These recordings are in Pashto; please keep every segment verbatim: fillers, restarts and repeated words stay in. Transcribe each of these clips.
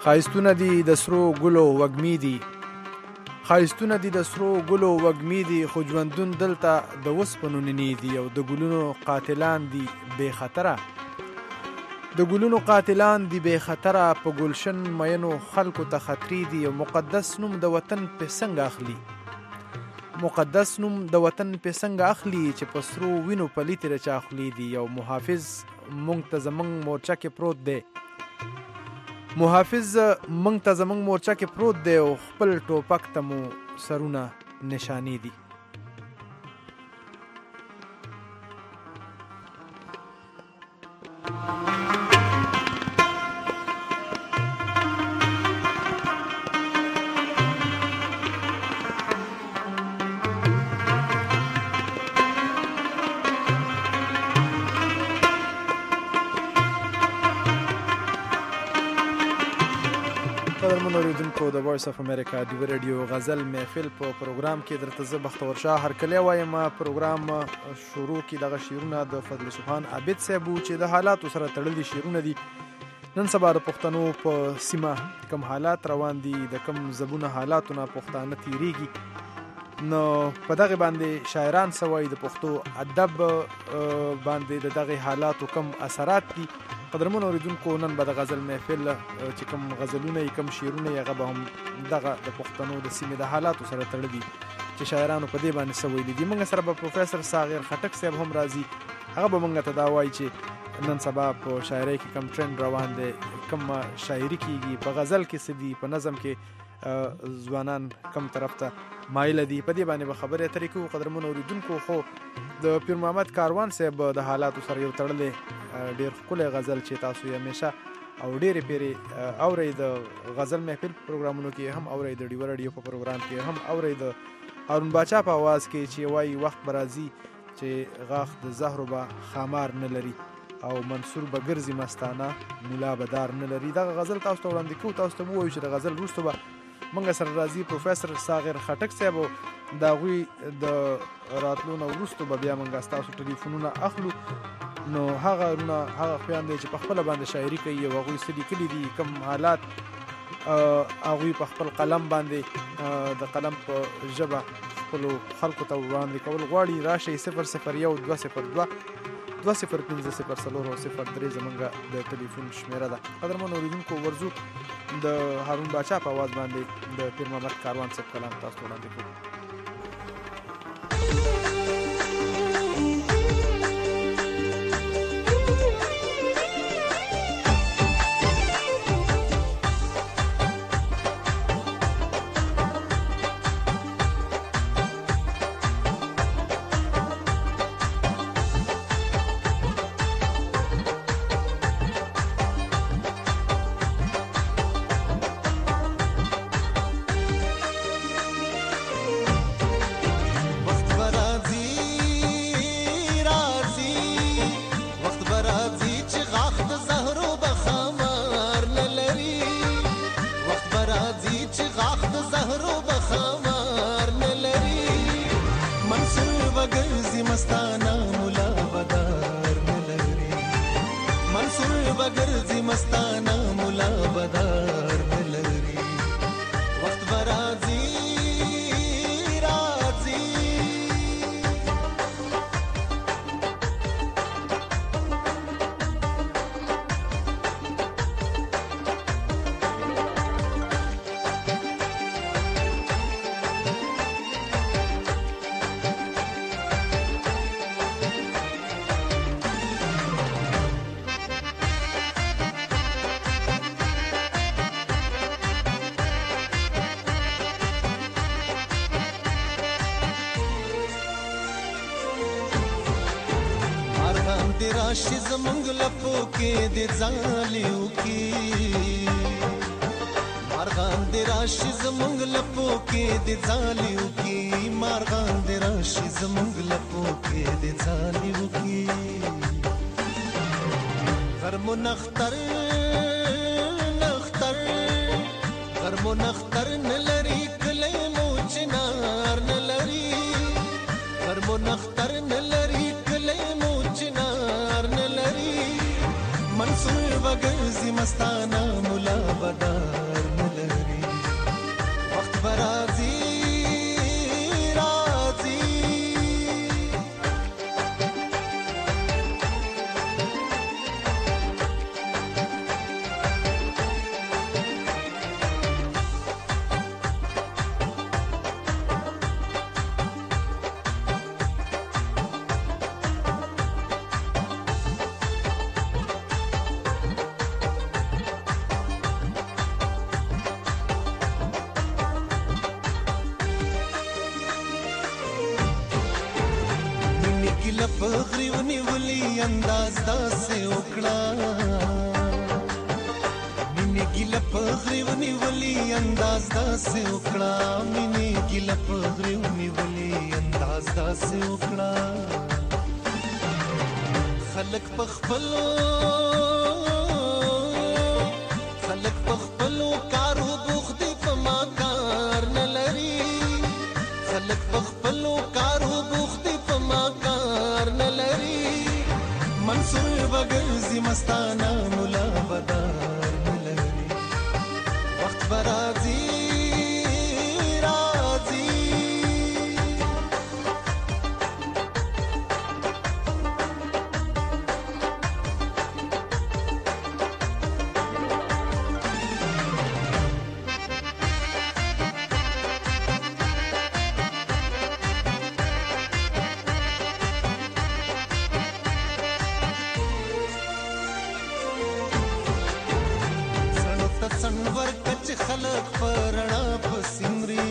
ښایستونه دي د سرو ګلو وږمې دي، ښایستونه دي د سرو ګلو وږمې دي، خو ژوندون دلته د وسپنو نینې دي، او د ګلونو قاتلان دي بې خطره، د ګلونو قاتلان دي بې خطره، په ګلشن مینو خلکو ته خطرې دي، او مقدس نوم د وطن په څنګه اخلي، مقدس نوم د وطن په څنګه اخلي، چې په سرو وینو پلی ترې چا خولې دي، او محافظ مونږ ته زمونږ مورچه کې پروت دی، محافظ مونږ ته زمونږ مورچه کې پروت دی، او خپل ټوپک ته مو سرونه نشانې دي. د وایس اف امریکا د ریډیو غزل محفل په پروګرام کې درته زه بختور شاه هرکلی وایم. پروګرام شروع کې دغه شعرونه د فضل سبحان عابد صاحب چې د حالاتو سره تړلي شعرونه دي. نن سبا د پښتنو په سیمه کم حالات روان دي، د کم زبونه حالاتونه پښتانه تیریږي، نو په دغه باندې شاعران سوای د پښتو ادب باندې د دغه حالاتو کم اثرات دي. قدرمن اوریدونکو، نن به د غزل محفل چې کوم غزلونه یې کوم شعرونه یې هغه به هم دغه د پښتنو د سیمې د حالاتو سره تړلي چې شاعرانو په دې باندې څه ویلي دي. موږ سره به پروفیسر صاغر خټک صاحب هم راځي، هغه به موږ ته دا وایي چې نن سبا په شاعرۍ کې کم ټرند روان دی، کم شاعري کېږي، په غزل کې څه دي، په نظم کې ځوانان کم طرف ته مایل دي. په دې باندې به خبرې اترې کوو. قدرمن اوریدونکو، خو د پیر محمد کاروان صاحب د حالاتو سره یو تړلی ډېر ښکلی غزل چې تاسو یې همیشه او ډېرې پیرې اورئ، د غزل محفل پروګرامونو کې هم اورئ، د ډیوه راډیو په پروګرام کې هم اورئ، د هارون باچا په آواز کې چې وایي وخت به راځي چې غاښ د زهرو به خامار نه لري، او منصور به ګرځي مستانه ملا به دار نه لري. دغه غزل تاسو ته وړاندې کوو. تاسو ته ووایو چې د غزل وروسته به موږ سره راځي پروفیسر صاغر خټک صاحب، د هغوی د راتلو نه وروسته به بیا موږ ستاسو ټلیفونونه اخلو. نو هغه هغه خویان دی چې په خپله باندې شاعري کوي، او هغوی څه لیکلي دي، کوم حالات هغوی په خپل قلم باندې د قلم په ژبه خپلو خلکو ته وړاندې کول غواړي. راشئ صفر صفر یو دوه صفر دوه دوه صفر پنځه صفر څلور او صفر درې زموږ د ټلیفون شمېره ده. قدرمن اورېدونکو، ورځو د هارون باچا په آواز باندې د پیر محمد کاروان صاحب کلام تاسو ته وړاندې کوو. راشي زمونږ لپو کې د ځالیو کې، مارغان د راشي زمونږ لپو کې د ځالیو کې، مارغان د راشي زمونږ لپو کې د ځالیو کې. غرمو نختر نختر غرمو نختر نلري کلی مو چنار نلري، غرمو نختر نلري کلی مو منصور وګرځي مستانه مولا بدار ګیله په غریو نیولي انداز داسې وکړه مینې ګیله په غریو نیولي انداز داسې وکړه مینې ګیله په غریو نیولي انداز داسې وکړه خلک په خپلو خلک په خپلو کارو بوخت دي په ما کار نه لري خلک په خپلو کارو بوخت دي په ما کار نه لري منصور بګرځي مستانه مولا بدار نه لري وخت برازي خلق پرنا پسمري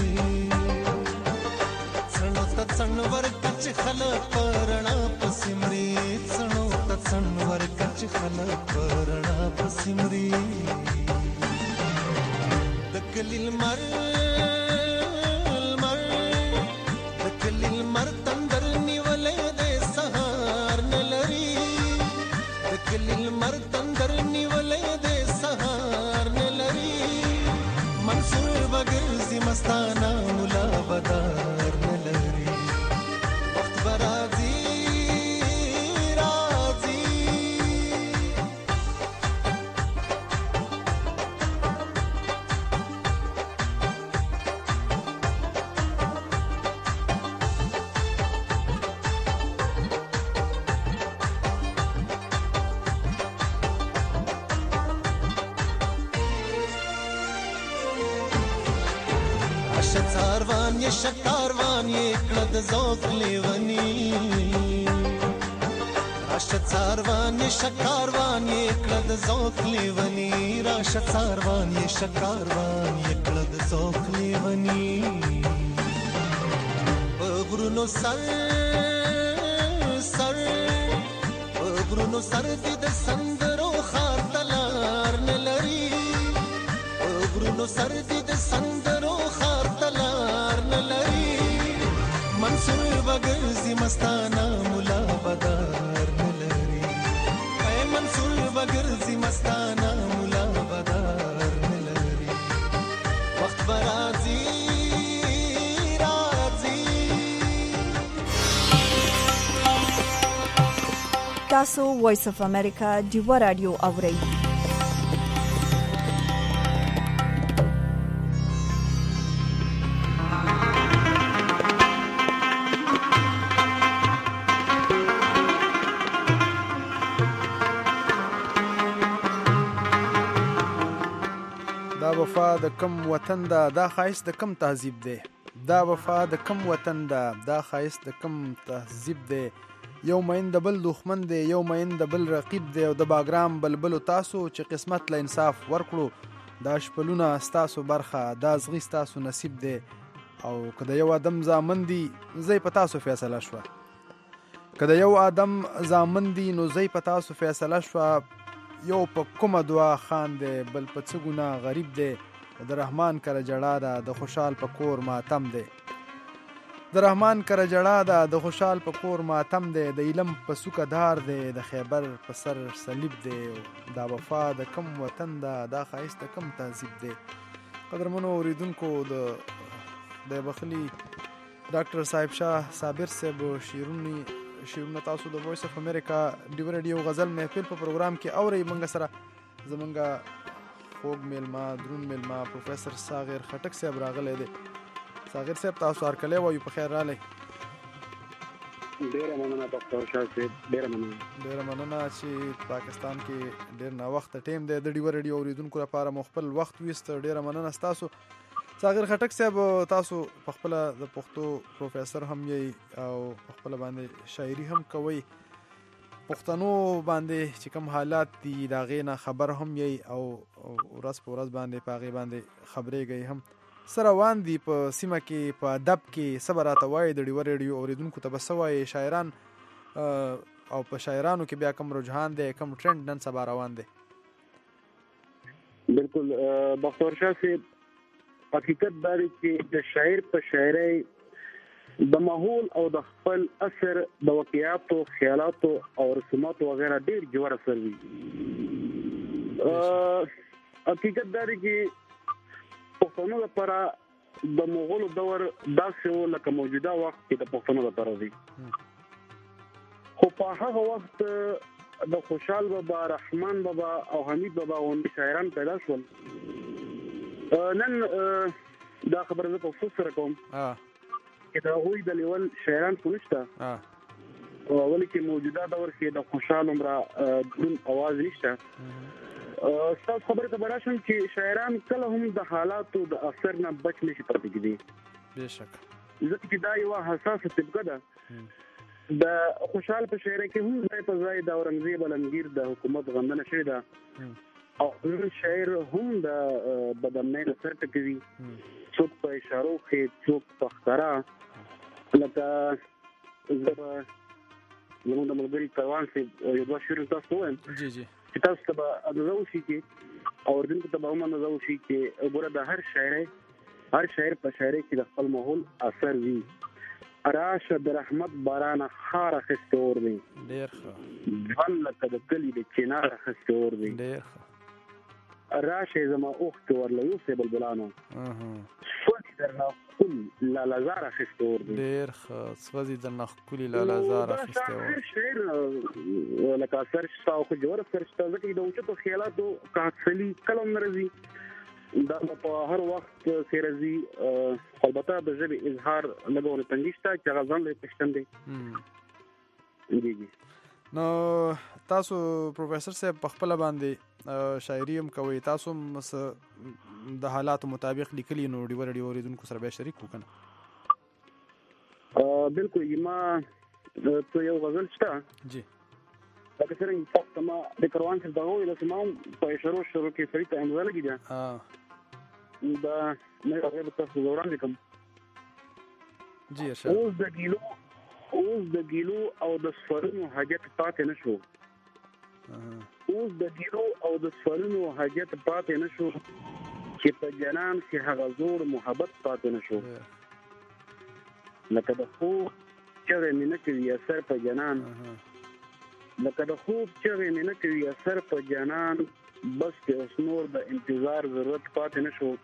څنو ته څنور کچ خلق پرنا پسمري څنو ته څنور کچ خلق پرنا پسمري دکلیل مر مر دکلیل مر تندر نیولې د سهار نلري دکلیل مر تندر نیولې د سهار نلري منصور بګرځي مستانه مولا بدار نه لري وخت برازي راځي شکاروان یې شکاروان یې کړه د ذوق لیونی راشه څاروان یې شکاروان یې کړه د ذوق لیونی راشه څاروان یې شکاروان یې کړه د ذوق لیونی په غرونو سر سر په غرونو سر دې د سندرو خار تلار نه لري په غرونو سر دې د سندرو خار تلار نه لري منصور بګرځي مستانه مولا بدار نه لري اے منصور بګرځي مستانه مولا بدار نه لري وخت برازي راځي تاسو وایس اف امریکا دیو رادیو اورئ وفا د کم وطن دا دا خایست د کم تهذیب دی دا وفا د کم وطن دا دا خایست د کم تهذیب دی یو مین د بل دښمن دی یو مین د بل رقیب دی او د باګرام بلبلو تاسو چې قسمت له انصاف ورکړو دا شپلونه ستاسو برخه دا زغی ستاسو نصیب دی او که د یو آدم زامن دی زی په تاسو فیصله شوه که د یو آدم زامن دی نو زی په تاسو فیصله شوه یو په کومه دعا خان دی بل په څه ګناه غریب دی د رحمان کره جړا ده د خوشحال په کور ماتم دی د رحمان کره جړا ده د خوشحال په کور ماتم دی د علم په سوکه دار دی د خیبر په سر صلیب دی دا وفا د کم وطن ده دا خایست د کم تهذیب دی قدرمنو اوریدونکو د د بخلی ډاکټر صاحب شاه صابر صاحب شیرونی شیرونه تاسو د وایس اف امریکا ډیو رادیو غزل محفل په پروګرام کې اوري منګه سره زمونږه خوږ میلما درون میلما پروفیسور صاغر خټک صاحب راغلی دی صاغر صاحب تاسو هرکلی وایو په خیر رالی ډیره مننه ډاکټر شاه صاحب ډیره مننه ډیره مننه چې پاکستان کې ډیر ناوخته ټیم دی د ډیو رادیو اوریدونکو لپاره مو خپل وخت ویست ډیره مننه ستاسو صاغر خټک صاحب تاسو په خپل د پښتو پروفیسور هم یې او په خپل باندې شاعري هم کوي پښتنو باندې چې کوم حالات دي دا غینه خبر هم یې او ورځ په ورځ باندې پاغي باندې خبرېږي هم سره وان دي په سیمه کې په ادب کې صبر راته وایي د ډیو رادیو اوریدونکو ته بس وایي شاعران او په شاعرانو کې بیا کوم رجحان دی، کوم ټرند نن سبا روان دی؟ بالکل بختور شاه صاحب، حقیقت دا دی چې د شاعر په شاعرۍ د ماحول او د خپل اثر د واقعاتو، خیالاتو او رسوماتو وغیرہ ډیر جوړ اثر وي. حقیقت دا دی چې پښتنو لپاره د مغولو دور داسې و لکه موجوده وخت کې د پښتنو لپاره دی. خو په هغه وخت د خوشحال بابا، رحمان بابا او حمید بابا غوندې شاعران پیدا شول. نن دا خبره زه په افسوس سره کوم چې د هغوی د لیول شاعران خو نشته، ولې چې موجوده دور کې د خوشحال عمره دروند اواز نشته. ستاسو خبره ته به راشم چې شاعران کله هم د حالاتو د اثر نه بچ نشي پاتې کېدی، بېشک، ځکه چې دا یوه حساسه طبقه ده. د خوشحال په شاعرۍ کې هم ځای په ځای د اورنګزیب عالمګیر د حکومت غندنه شوې ده، او نن شاعر هم د بدامنۍ نه سر ټکوي، څوک په اشارو کې، څوک په ښکاره. لکه زه به زموږ د ملګري کاروان صاحب یو دوه شعرونه تاسو ته ووایم چې تاسو ته به اندازه وشي چې اورېدونکو ته به هم اندازه وشي چې ګوره د هر شاعرۍ هر شاعر په شاعرۍ کې د خپل ماحول اثر وي. راشه د رحمت بارانه خار اخیستی اور دی، ډېر ښه. ژوند لکه د کلي د چنار اخیستی اور دی، ډېر ښه. راشه زما اوښکې ورله یوسئ بلبلانو، سوځي درنه ښکلي لالهزار اخیستی اور دی، ډېر ښه. سوځي درنه ښکلي لالهزار اخیستی اور. هر شاعر لکه اثر شته او خو جوړ اثر شته، ځکه چې د اوچتو خیالاتو کاکسلي کله هم نه راځي، دا په هر وخت کې راځي. البته د ژبې اظهار لږونه تنګي شته چې هغه ځان لري پښتن دی. نو تاسو پروفیسور صاحب په خپله باندې شاعري هم کوئ، تاسو هم د حالاتو مطابق لیکلي، نو ډېوه راډیو اورېدونکو سره بیا شریک وکړه. بالکل، ما څه یو غزل شته جی لکه څرنګه تاسو ته ما د کاروان صاحب دغه وویل چې ما هم په اشارو شروع کې سړي ته امضا لګي ده، دا مې هغې به تاسو ته وړاندې کړم. جی ارشاد. اوس د ګیلو اوس د ګیلو او د سفرونو حاجت پاتې نه شو، اوس د ګیلو او د سفرونو حاجت پاتې نه شو، چې په جنان کې هغه زوړ محبت پاتې نه شو. لکه د خوب چغې مې نه کوي اثر په جنان، لکه د خوب چغې مې نه کوي اثر په جانان، بس کې اوس نور د انتظار ضرورت پاتې نه شو.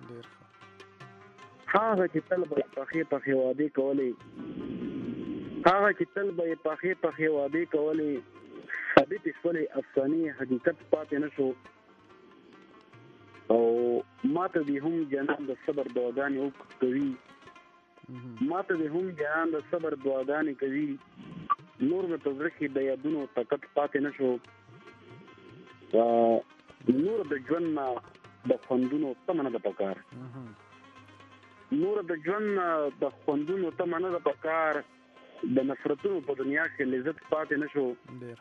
هغه چې تل به یې پخې پخې وعدې کولې، هغه چې تل به یې پخې پخې وعدې کولې، ثابتې شولې افسانې حقیقت پاتې نه شو. او ماته دې هم جانان د صبر دعاګانې کوي، ماته دې هم جانان د صبر دعاګانې کوي، نور مې په زړه کې د یادونو طاقت پاتې نه شو. نور د ژوند نه د خوندونو تمه نه ده پکار، نور د ژوند نه د خوندونو تمه نه ده پکار، د نفرتونو په دنیا کې لذت پاتې نه شو.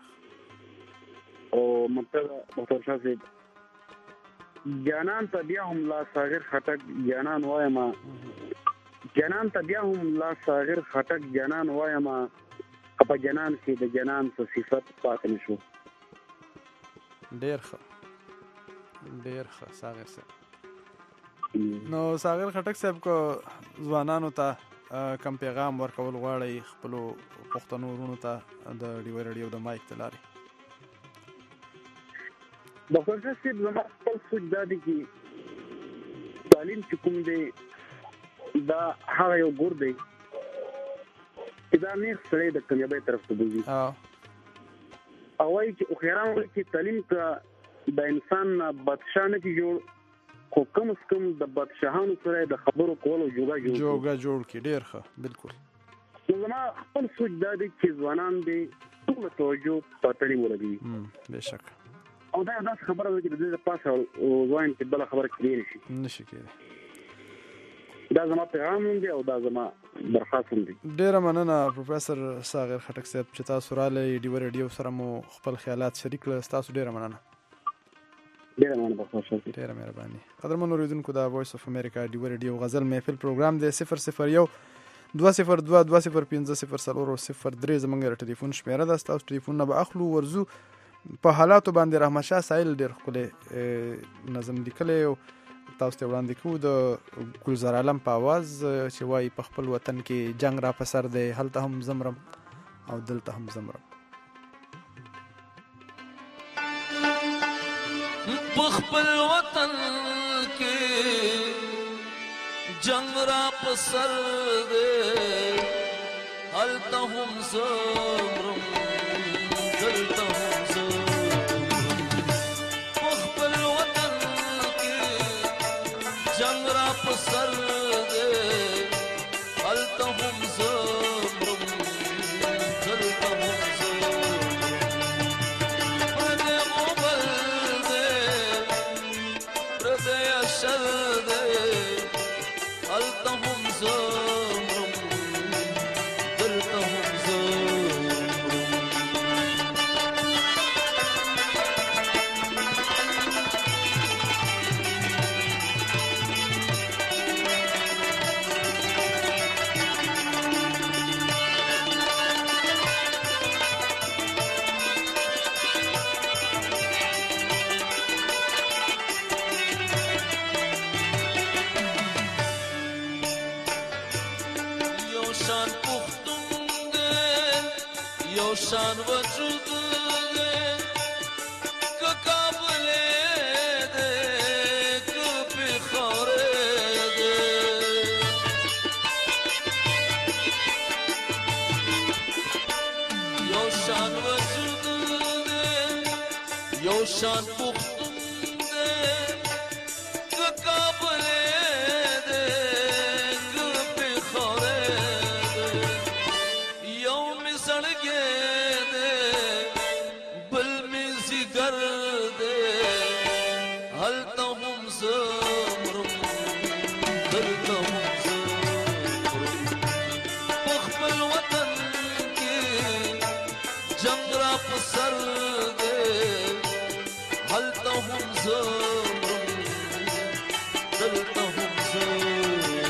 او مطلب بختور شاه صاحب، جانان ته بیا هم لا صاغر خټک جانان وایم، جانان ته بیا هم لا صاغر خټک جانان وایم، په جنان کې د جنان څه صفت پاتې نه شو. ډېر ښه، ډېر ښه صاغر صاحب. نو صاغر خټک صاحب کو ځوانانو ته کم پیغام ورکول غواړئ خپلو پښتنو وروڼو ته د ډیوه راډیو د مایک له لارې؟ ډاکټر صاحب، زما خپل سوچ دا دی چې تعلیم چې کوم دی دا هغه یو ګور دی چې دا نیغ سړی د کامیابۍ طرف ته بوځي. او وایي چې هوښیاران وایي چې تعلیم که د انسان نه بادشاه نه کي جوړ، خو کم از کم د بادشاهانو سره د خبرو کولو جوګه جوړ جوګه جوړ کړي. ډېر ښه، بالکل. نو زما خپل سوچ دا دی چې ځوانان دې ټوله توجه په تعلیم ولګوي. بېشک. او دا یو داسې خبره ده چې د دې د پاسه ووایم چې بله خبره کېدی نه شي. نه شي کېدی. دا زما پیغام هم دی او دا زما درخواست هم دی. ډېره مننه پروفیسور صاغر خټک صاحب چې تاسو راغلئ، ډیوه راډیو سره مو خپل خیالات شریک کړل. ستاسو ډېره مننه. ډېره مننه بخښنه. ډېره مهرباني. قدرمنو اورېدونکو، د وایس اف امریکا ډیوه راډیو غزل محفل پروګرام دی صفر صفر یو دوه صفر دوه دوه صفر پنځه صفر څلور او صفر درې زموږ ټلیفون شمیره ده. ستاسو ټلیفونونه به اخلو. ورزو په حالاتو باندې رحمت شاه سایل ډېر ښکلی نظم لیکلی او تاسو ته وړاندې کوو د ګلزار عالم په اواز چې وایي په خپل وطن کې جنگ را په سر دی، هلته هم زمرم او دلته هم زمرم. په خپل وطن کې جنگ را په سر دی، هلته هم زمرم دلته هم جنگ را پسر دے، ہلتا ہم زمرم دلتا ہم زمرم. پردے موبل دے پردے اشر دے، ہلتا ہم زمرم دلتا ہم زمرم. شان وجود دے کہ قابلے دے کہ پخارے دے، یو شان وجود دے یو شان پختون دے کہ قابلے دے کہ پخارے دے، یو مسڑ گے هلتا هم زمرم دلتا هم زمرم. په خپل وطن کې جنگ را په سر دی، هلتا هم زمرم دلتا هم زمرم.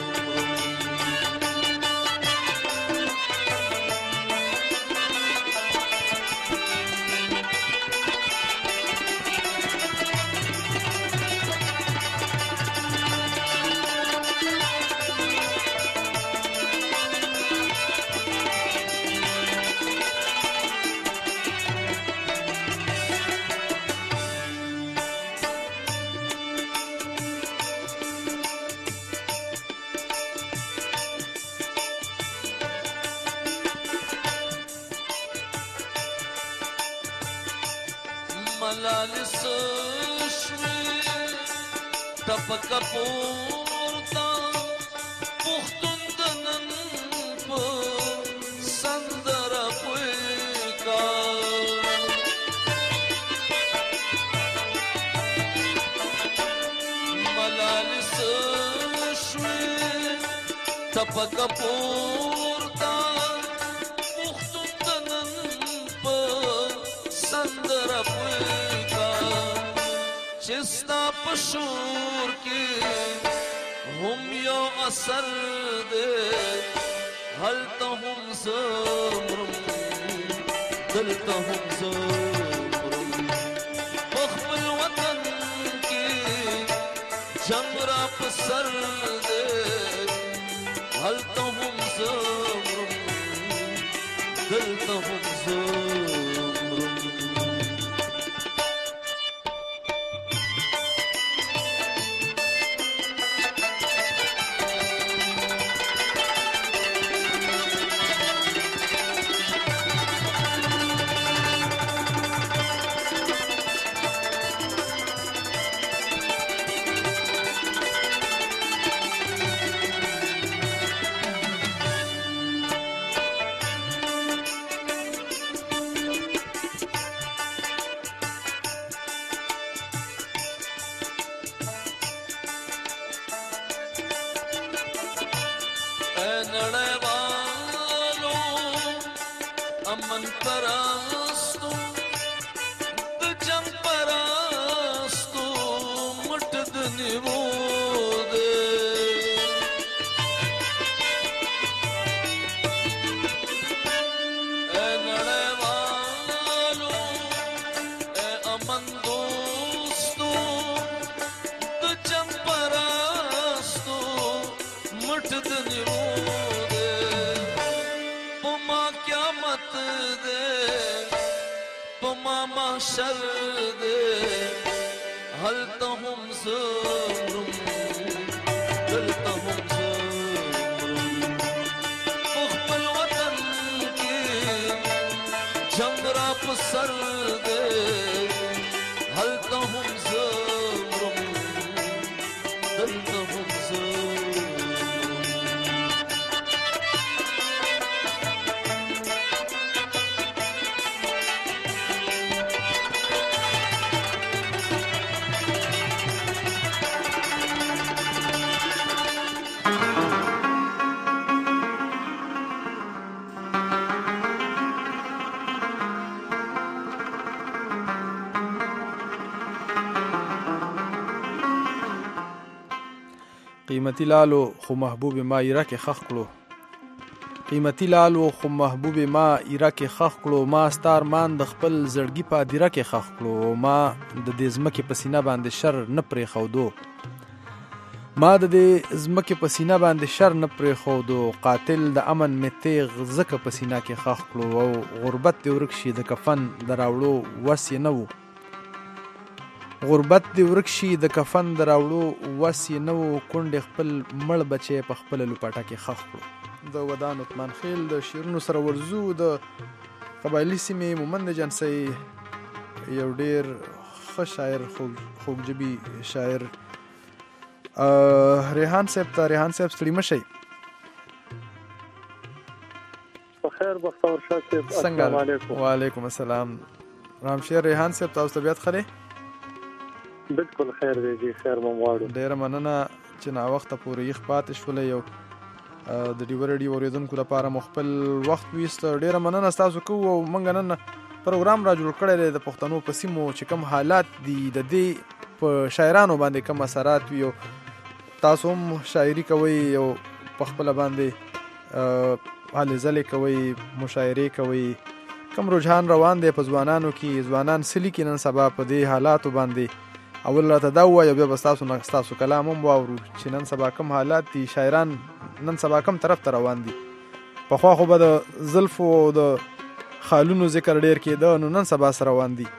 ملالس شوی تپکا پورتا پختون دنن پا سندر پویکا، ملالس شوی تپکا پورتا پختون دنن پا سندر پویکا، چستا پشور کی هم یو اثر دے، ہلتا هم زمرم دلتا هم زمرم. بخبل وطن کی جنگ را پسر دے، ہلتا هم زمرم دلتا هم زمرم. امن پرستو د جنگ پرستو مټ د نیمو دے، وما محشر دې هلته هم زه مرم دلته هم زه مرم په خپل وطن کې جنګ را په سر دې هلته هم زه مرم دلته هم زه قیمتي لالو خو محبوب ما ایره کې خخ کړو قیمتي لالو خو محبوب ما ایره کې خخ کړو ما ستار مان د خپل زړګي په دیره کې خخ کړو ما د دې ځمکې په سینه باندې شر نه پرې خودو ما د دې ځمکې په سینه باندې شر نه پرې خودو قاتل د امن می تیغ زکه په سینه کې خخ کړو او غربت دې ورک شي د کفن دراوړو وس یې نه وو غربت دی ورک شي د کفن دراوړو وس یې نه و کونډې خپل مړ بچی په خپله لوپاټه کې خښ کړو د ودان عثمان خیل د شعرونو سره ورځو د قبایلي سیمې مومند جنسۍ یو ډېر ښه شاعر خوږ ژبي شاعر ریحان صاحب ته ریحان صاحب ستړي مه شئ بخیر بختور شاه صاحب السلام علیکم وعلیکم السلام رامشیر ریحان صاحب تاسو طبیعت ښه دی بالکل خیر دی جی خیر مو غواړو ډیره مننه چې نا وخته پورې یخ پاتې شولې یو د ډیو ریډیو اوریدونکو لپاره مو خپل وخت ویست ډیره مننه تاسو کوو او موږ نن پروګرام را جوړ کړی دی د پښتنو په سیمو چې کوم حالات دي د دې په شاعرانو باندې کوم اثرات وي او تاسو هم شاعري کوئ او په خپله باندې هلې ځلې کوئ مشاعرې کوئ کوم رجحان روان دی په ځوانانو کې ځوانان څه لیکي نن سبا په دې حالاتو باندې اول راته دا ووایه بیا به ستاسو نه ستاسو کلام هم واورو چې نن سبا کوم حالات دي شاعران نن سبا کوم طرف ته روان دي پخوا خو به د زلفو او د خالونو ذکر ډېر کېده نو نن سبا سره روان دي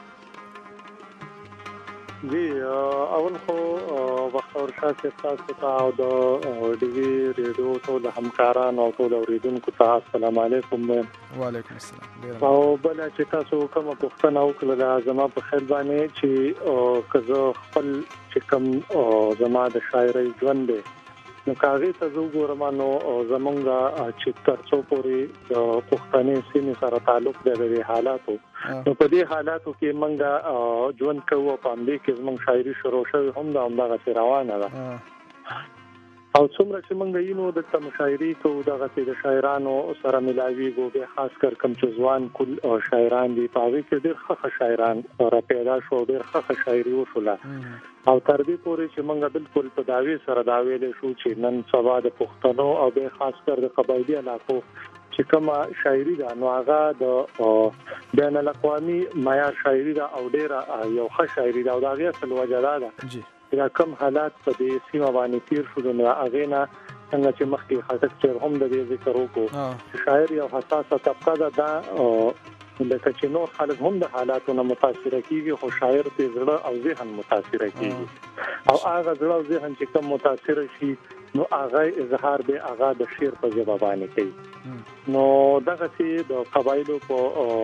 جی اول خو بختور شاه صاحب تاسو ته او د ډیوي ریډیو ټول همکاران او ټول اوریدونکو ته السلام علیکم وعلیکم السلام او بل چې تاسو کوم پوښتنه وکړه زما په خیال باندې چې کزه خپل چې کوم زما د شاعرۍ ژوند دی نو کاغذ ته وګورم نو زمونږه چې ترڅو پورې د پښتني سیمې سره تعلق لري حالاتو نو په دې حالاتو کې مونږه ژوند کوو په دې کې زمونږ شاعري شروع شوی هم دا هم دغه روانه ده او څومره چې مونږ یې نو د مشاعري کوو دغه د شاعرانو سره ملاویږو به خاص کر کوم چې ځوان کل شاعران دي په هغه کې ډېر ښه شاعران را پیدا شو ډېر ښه شاعري وشوله او تر دې پورې چې مونږ بالکل په داوی سره دا ویلې شو چې نن سبا د پښتنو او به خاص کر د قبایلی علاقو چې کومه شاعري ده نو هغه د بین الاقوامي معیار شاعري ده او ډېر یو ښه شاعري ده او دا غي اصل وجدا ده دا کم حالات په دې سیمه باندې تیر شو نو هغه نه څنګه چې مخکې خاطر چې هم د دې ذکر وکړو شاعر یو حساسه طبقه ده دا لکه چې نور خلک هم د حالاتو نه متاثر کیږي خو شاعر په زړه او ذهن متاثر کیږي او هغه زړه او ذهن چې کوم متاثر شي نو هغه اظهار به هغه د شعر په ژبه باندې کوي نو دغه چې د قبایلو په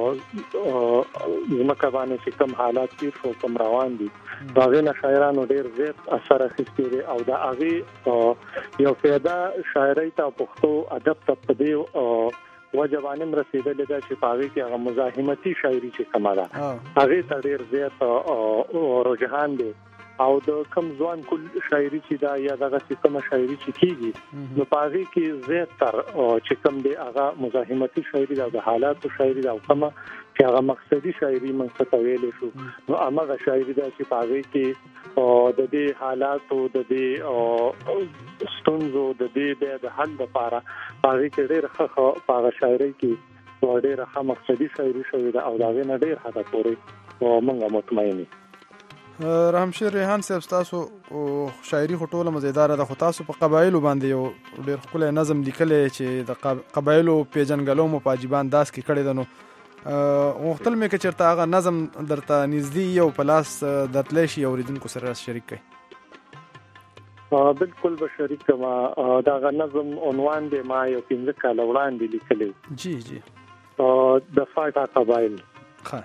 زمکه باندې چې کوم حالات تیر شو کوم روان دي هغه نه شاعرانو ډېر زیات اثر اخیستی دي او دا هغه یو فایده شاعرۍ ته پښتو ادب ته په دې وجبانم رسیدلې ده چې پاوی کې هغه مزاحمتي شاعري چې کماله هغه ته ډېر زیات رجحان دي او د کم ځوان کل شاعري چې دا یا دغه کوم شاعري چې کیږي نو پاوی کې زیات تر چې کم دی هغه مزاحمتي شاعري دا د حالاتو شاعري دا کومه چې هغه مقصدي شاعري موږ ته ویلې شو نو هغه شاعري دا چې پاوی کې د دې حالاتو د دې ستونزو د دې د حل لپاره پاوی کې ډېر ښه پاغه شاعري کې ډېر ښه مقصدي شاعري شوې ده او دا غي نه ډېر حدا پورې موږ مطمئن یو رحمشیر ریحان صاحب تاسو شاعري خټوله مزیدار ده خو تاسو په قبایلو باندې یو ډېر ښکلی نظم لیکلی چې د قبایلو پیژنګلو مو په عجیبه انداز کې کړی ده نو غوښتل مې که چېرته هغه نظم درته نږدې یو په لاس درتلی شي اورېدونکو سره شریک کړئ. بالکل به شریک کړم. د هغه نظم عنوان دی ما یو پنځه کاله وړاندې لیکلی. جی جی د فاټا قبایل. ښه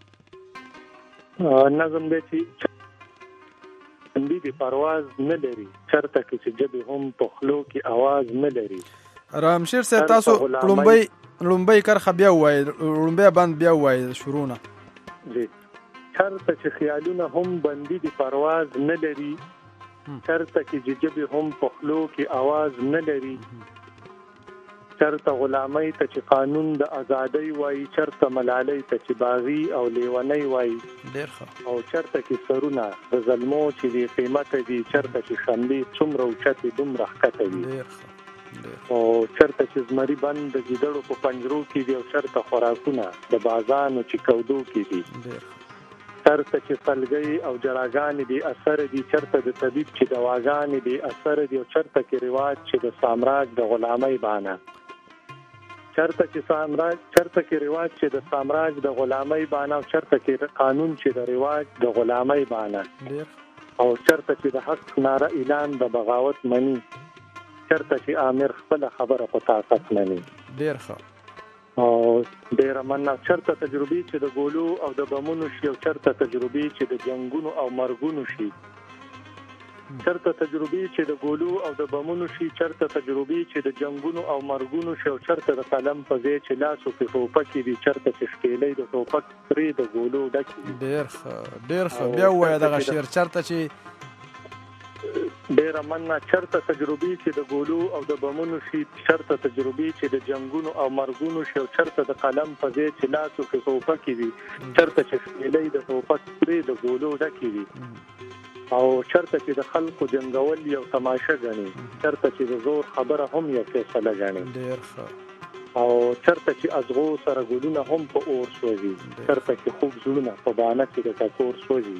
نظم دی چې بندي د پرواز نه لري، چرته کې چې ژبې هم په خولو کې آواز نه لري. رامشیر صاحب تاسو لومبۍ لومبۍ کرخه بیا ووایئ، لومبۍ بند بیا ووایئ شروع نه. جی چرته چې خیالونه هم بندي د پرواز نه لري، چرته کې چې ژبې هم په خولو کې آواز نه لري، چرته غلامۍ ته چې قانون د ازادۍ وایي، چرته ملالۍ ته چې باغي او لیونۍ وایي، ډېر ښه. او چرته کې سرونه د ظلمو چې بې قیمته دي، چرته چې شملې څومره اوچتې دومره ښکته وي، او چرته چې زمري بند د ګیدړو په پنجرو کې دي، او چرته خوراکونه د بازانو چې کودو کې دي، چرته چې سلګۍ او جراګانې بې اثره دي، چرته د طبیب چې دواګانې بې اثره دي، او چرته کې رواج چې د سامراج د غلامۍ بانه، چرته چې سامراج چرته کې رواج چې د سامراج د غلامۍ بانه، او چرته کې قانون چې د رواج د غلامۍ بانه، او چرته چې د حق ناره اعلان د بغاوت مني، چرته چې امیر خپل خبره په طاقت مني. ډېر ښه. او ډېر مننه. چرته تجربې چې د ګولو او د بمونو شي، او چرته تجربې چې د جنگونو او مرګونو شي، چرته تجربې چې د ګولو او د بمونو شي، چرته تجربې چې د جنگونو او مرګونو شي، او چرته د قلم په ځای چې لاسو کې ټوپکې دي، چرته چې شپېلۍ د ټوپک پرې د ګولو ډکې. ډېر ښه ډېر ښه. بیا ووایه دغه شعر. چرته چې ډېره مننه. چرته تجربې چې د ګولو او د بمونو شي، چرته تجربې چې د جنگونو او مرګونو شي، او چرته د قلم په ځای چې لاسو کې ټوپکې دي، چرته چې شپېلۍ د ټوپک پرې د ګولو ډکې وي، او چرته چې د خلکو جنګول یو تماشه ګڼي، چرته چې د زور خبره هم یو فیصله ګڼي. ډېر ښه. او چرته چې ازغو سره ګلونه هم په اور سوځي، چرته چې خوږ زړونه په بانه کې د ټکور سوځي،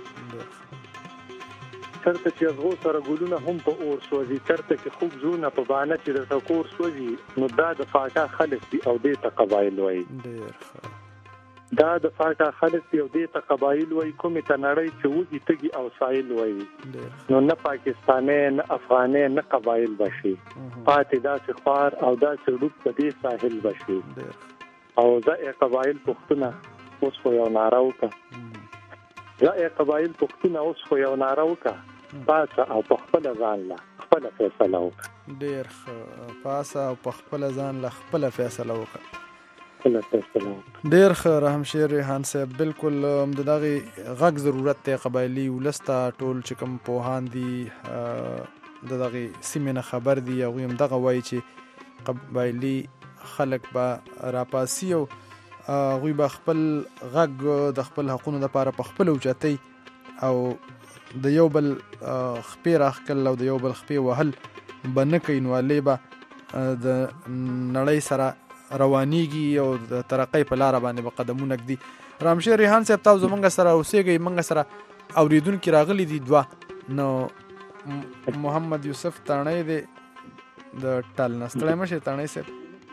چرته چې ازغو سره ګلونه هم په اور سوځي، چرته چې خوږ زړونه په بانه کې د ټکور سوځي. نو دا د فاټا خلک دي او دې ته قبایل وایي. ډېر ښه. دا د فاټا خلک دی او دې ته قبایل وایي. کومې ته نړۍ چې وږي تږي او سایل وایي، نو نه پاکستاني نه افغاني نه قبایل بشي، پاتې داسې خوار او داسې ډوب په دې ساحل بشي. او زه قبایل پښتونه اوس خو یو ناره وکړه، زه قبایل پښتونه اوس خو یو ناره وکړه، پاسه او په خپله ځان له خپله فیصله وکړه. ډېر ښه. پاسه او په خپله ځان له خپله فیصله وکړه. ډېر ښه. رحم شیر ریحان صاحب، بالکل د دغې غږ ضرورت دی قبایلي ولس ته. ټول چې کوم پوهان دي د دغې سیمې نه خبر دي، هغوی هم دغه وایي چې قبایلي خلک به راپاسي او هغوی به خپل غږ د خپل حقونو دپاره په خپله اوچتئ، او د یو بل خپې راښکل او د یو بل خپې وهل به نه کوي، نو هلې به د نړۍ سره روانیږي او د ترقۍ په لاره باندې به قدمونه ږدي. رامشیر ریحان صاحب، تاسو زموږ سره اوسېږئ، موږ سره اورېدونکي راغلي دي دوه. نو محمد یوسف تاڼۍ دی د ټل نه. ستړی مه شئ تاڼۍ صاحب.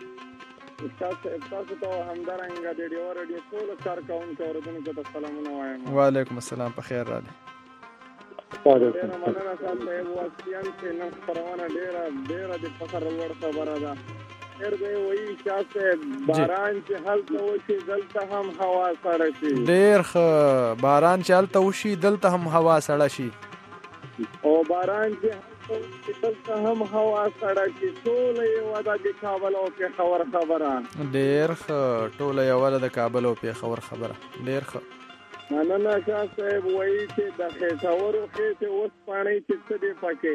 تاسو ته همدارنګه د ډیو راډیو ټولو کارکوونکو اورېدونکو ته سلامونه وایم. وعلیکم السلام. په خیر راغلي. ډېره مننه صاحب صاحب. واقعیا چې نن خپرونه ډېره ډېره د فخر وړ خبره ده. خیر دی وایي شاه صاحب، باران چې هلته وشي دلته هم هوا سړه شي. ډېر ښه. باران چې هلته وشي دلته هم هوا سړه شي، او باران چې هلته وشي دلته هم هوا سړه شي. ټوله یوه ده د کابل او پېښور خبره. ډېر ښه. ټوله یوه ده د کابل او پېښور خبره. ډېر ښه. مننه شاه صاحب. وایي چې د خېټورو خېټې اوسپاڼۍ چې څه دي پکې،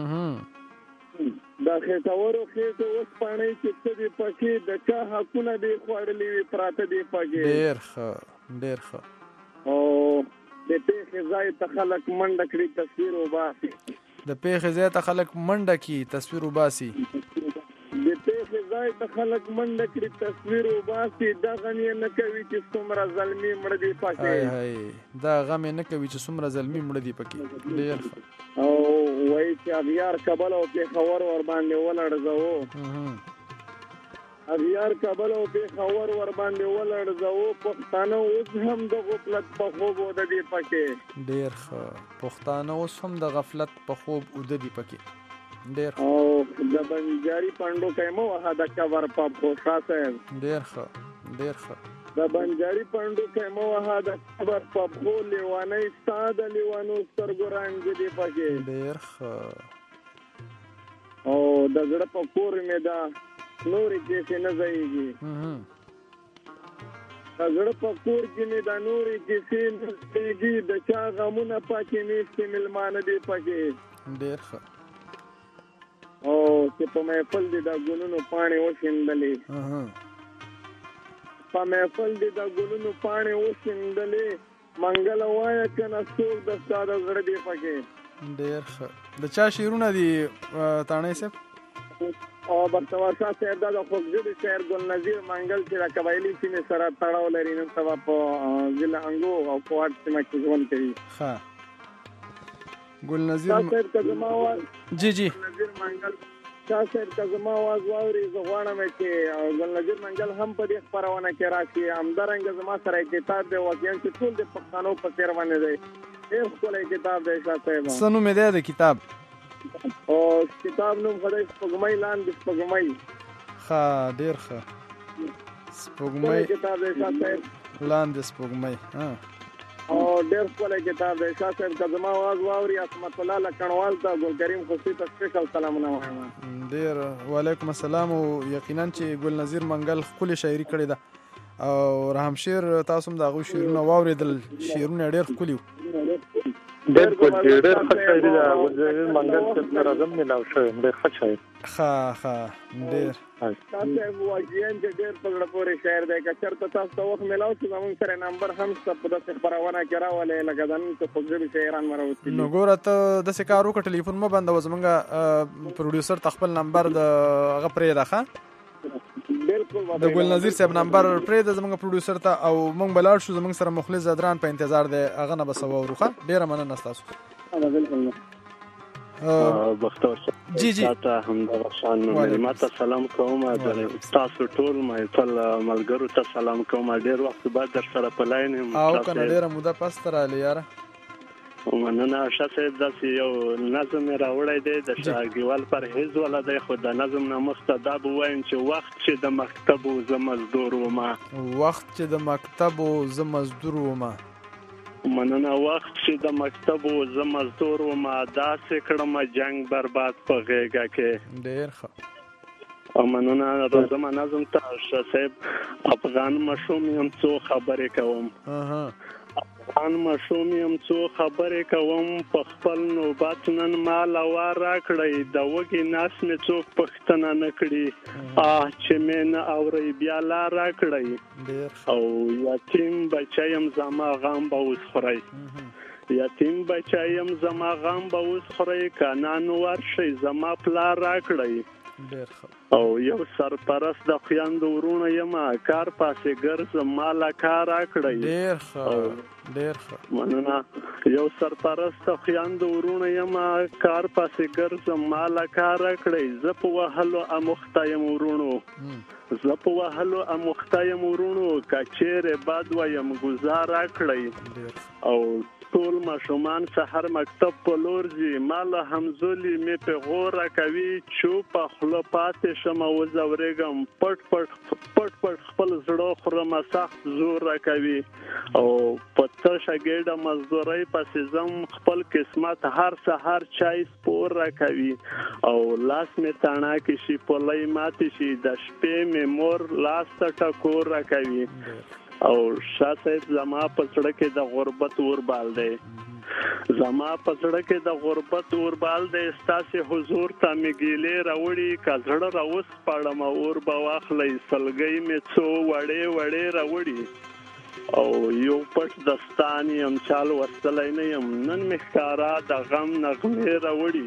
د خېټورو خېټې اوسپاڼۍ چې څه دي پکې، د چا حقونه دي خوړلي وي پراته دي پکې. ډېر ښه. ډېر ښه. او د پېښې ځای ته خلک منډه کړي تصویر وباسي، د پېښې ځای ته خلک منډه کړي تصویر وباسي، د پېښې ځای ته خلک منډه کړي تصویر وباسي. دا غم یې نه کوي چې څومره ظلمي مړه دي پکې. دا غم یې نه کوي چې څومره ظلمي مړه دي پکې. ډېر ښه. او وایي چې اغیار کابل او پېښور ور باندې ولړزوو، اغیار کابل او پېښور ور باندې ولړزو پښتانه اوس هم د غفلت په خوب وده دي پکې. ډېر ښه. پښتانه اوس هم د غفلت په خوب وده دي پکې. ډېر ښه. او د بنجاري پاندو کایمو وها د کور په پوښا صاحب. ډېر ښه. ډېر ښه. د بنجاري پاندو کایمو وها د کور په خو لیوانې ساده لیوانو سترګو رنګ دي پکې. ډېر ښه. او د زړه په کور مې دا نورې کیسې نه ځایږي. د زړه په کور کې مې دا نورې کیسې نه ځایږي. د چا غمونه پاکې میشتې مېلمانه دي پکې. ډېر ښه. او چې په محفل دې دا ګلونو پاڼې وشیندلې په محفل دې دا ګلونو پاڼې وشیندلې منګله وایه که نه څوک د ستا د زړه دي پکې. ډېر ښه. د چا شعرونه دي تاڼۍ صاحب؟ او بختور شاه صاحب دا د خوږژبې شاعر ګل نظیر منګل چې د قبایلي سیمې سره تړاو لري نن سبا په ضلع انګو او په واټ سیمه کې ژوند کوي. ښه. ګل نظیر شاه صاحب که زما آواز جی جی نظیر منګل شاه صاحب که زما آواز واوري زه غواړم چې ګل نظیر منګل هم په دې خپرونه کې راشي. همدارنګه زما سره کتاب دی واقعا چې ټول د پښتنو په څېر باندې دی. ډېر ښکلی کتاب دی شاه صاحب. څه نوم یې دی د کتاب؟ او کتاب نوم خدای سپوږمۍ لاندې سپوږمۍ. ښه. ډېر ښه. سپوږمۍ کتاب دی شاه صاحب. لاندې سپوږمۍ. او ډېر ښکلی کتاب دی شاه صاحب. که زما آواز واوري عصمت الله لکڼوال ته ګل کریم خوشي ته سپیشل سلامونه وایم. ډېر وعلیکم السلام. او یقینا چې ګل نظیر منګل ښکلې شاعري کړې ده او رحم شیر تاسو هم د هغوی شعرونه واورېدل. شعرونه ډېر ښکلي وو. بالکل ډېر ښه شاعري ده. ګل نظیر منګل سره زم ملاو شوی. ډېر ښه شاعر. ښه ښه. ډېر شاه صاحب واقعا چې ډېر په زړه پورې شاعر دی. که چېرته تاسو ته وخت میلاو شي زموږ سره نمبر هم شته په داسې خپرونه کې راولئ لکه د نن څه خوږژبې شاعران مو راوستي دي. نو ګوره ته داسې کار وکړه ټلیفون مه بندوه. زموږ پروډیوسر ته خپل نمبر د هغه پرېږده. ښه د ګل نظیر صاحب نمبر پرېږده زموږ پروډیوسر ته او موږ به لاړ شو. زموږ سره مخلص زدران په انتظار دی. هغه نه به څه واورو. ښه ډېره مننه ستاسو. بختور جی جی تاسو هم د شان مېلمه ته سلام کوم. تاسو ټول مې ټول ملګرو ته سلام کوم. ډېر وخت بعد در سره په لاین یم. او کنه ډېره موده پس ته راغلی یاره. مننه شاه صاحب. داسې یو نظم یې راوړی دی د شاګیوال پرهیز والا دی. خو د نظم نه مخته دا به وایم چې وخت چې د مکتب و زه مزدور ومه. وخت چې د مکتب و زه مزدور ومه. مننه. وخت چې د مکتب و زه مزدور ومه داسې کړمه جنګ برباد په غېږه کې. ډېر ښه. او مننه. راځم نظم ته شاه صاحب. افغان مشوم یم څو خبرې کوم. افغان مشوم یم څو خبرې کوم. په خپل نوبت نن مال وار راکړئ. د وږي ناس مې څوک پوښتنه نه کړي. آه چې مې نه اورئ بیا لار راکړئ. او یتیم بچی یم زما غم به اوس خورئ. یتیم بچی یم زما غم به اوس خورئ. که نن ورشئ زما پلار راکړئ. او یو سرپرست د خویندو ورونه یم کار پاسې ګرځم ماله کار راکړئ. ډېر ښه. ډېر ښه. مننه. یو سرپرست د خویندو ورونه یم کار پاسې ګرځم ماله کار راکړئ. زه په وهلو اموخته یم ورونو. زه په وهلو اموخته یم ورونو. که چیرې بد ویم ګزار راکړئ. او ټول ماشومان سحر مکتب په لور ځي. ماله همزولي مې پیغور راکوي. چوپه خوله پاتې شمه وځورېږم. پټ پټ پټ پټ خپل زړه خورمه سخت زور راکوي. او په تشه ګېډه مزدورۍ پسې ځم. خپل قسمت هر سحر چای سپور راکوي. او لاس مې تڼاکې شي پلی ماتې شي. د شپې مې مور لاس ته ټکور راکوي. او شاه صاحب زما په زړه کې د غربت اوربال دی. زما په زړه کې د غربت اوربال دی. ستاسې حضور ته مې ګیلې راوړي. که زړه راوسپړم اور به واخلئ. سلګۍ مې څو وړې وړې راوړي. او یو پټ دستان یم چال ورستلی نه یم. نن مې ښکارا د غم نغمې راوړي.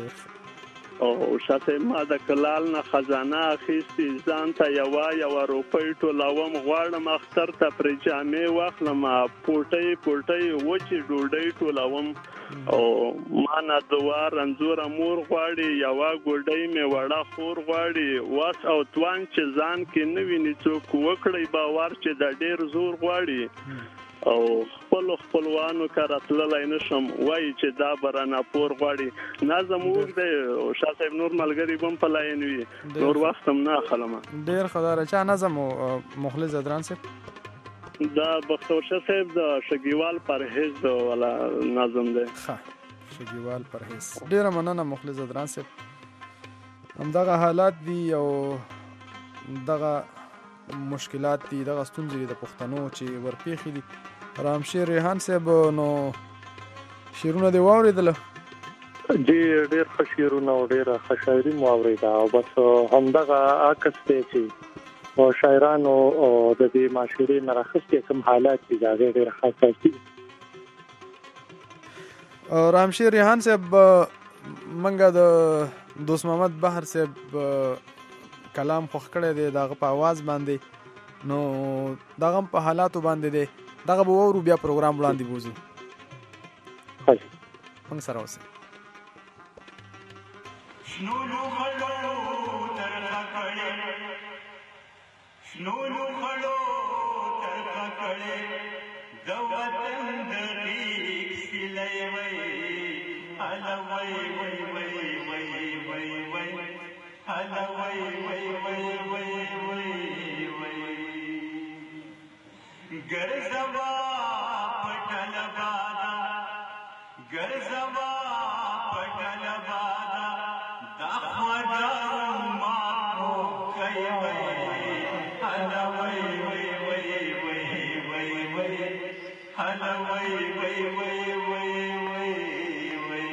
او شاه صاحب ما د کلال نه خزانه اخیستې. ځان ته یوه یوه روپۍ ټولوم. غواړم اختر ته پرې جامې واخلم. پوټۍ پوټۍ وچې ډوډۍ ټولوم. او مانا دوار انزور مور غواړي یوا ګوډۍ مې وړه خور غواړي واس او توان چې ځان کې نوی نڅوک وکړي باور چې د ډېر زور غواړي او خپل خپلوانو کارتللای نشم وای چې دا برانه پور غواړي نظم وګړي او شاه صاحب نور ملګری بم پلاین وي نور وخت هم نه خلمه ډیر خدای چا نظم مخلص ادران صاحب دا بختور شاه صاحب د شګیوال پرهیز ولا نظم دی ښه شګیوال پرهیز ډیر مننه مخلص ادران صاحب همدغه حالات دي او دغه مشکلات دي دغه ستونزې د پښتنو چې ورپېښې دي رامشیر ریحان صاحب نو شعرونه دې واورېدله جی ډېر ښه شعرونه او ډېره ښه شاعري مو اورېده او بس همدغه عکس دی چې شاعرانو د دې معاشرې نه راخیستې کوم حالات دي د هغې ډېر حساسي رامشیر ریحان صاحب منګه د دوست محمد بحر صاحب کلام خوښ کړی دی دغه په आवाज باندې نو دغه په حالاتو باندې دی دغه به وورو بیا پروګرام وړاندې بوزو موږ سره اوسئ شنو خړو ترخه کړي شنو خړو ترخه کړي د وطن د ریک سلې وای الا وای وای وای وای وای وای الا وای وای وای وای وای وای ګرځوا پټل بادا ګرځوا پټل بادا دا خواجه ما کو کوي وای الا وای وای وای وای وای وای الا وای وای وای وای وای وای